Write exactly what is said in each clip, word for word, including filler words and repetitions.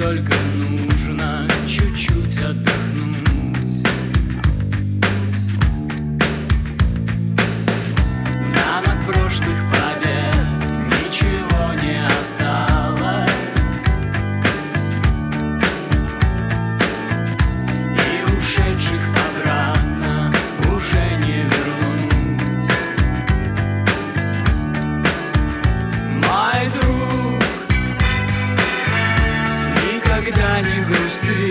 только нужно чуть-чуть отдохнуть. Нам от прошлых побед ничего не осталось, и ушедших обратно уже не вернуть. Мой друг, никогда не грусти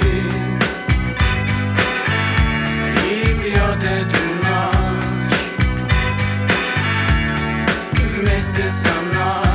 и пьет эту ночь вместе со мной.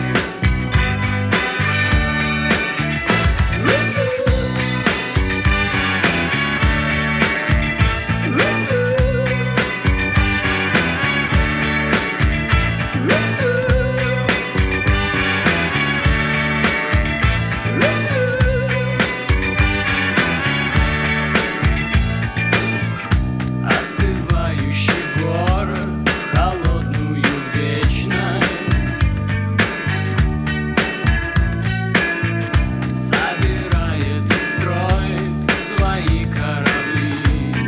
Остывающий город в холодную вечность собирает и строит свои корабли.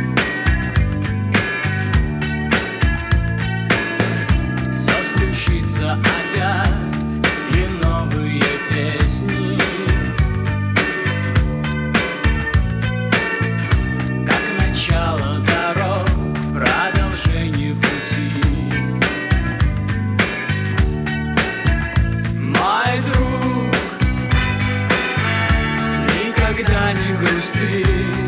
Все случится опять, и новые песни, как начало дорог в продолжении пути. Мой друг, никогда не грусти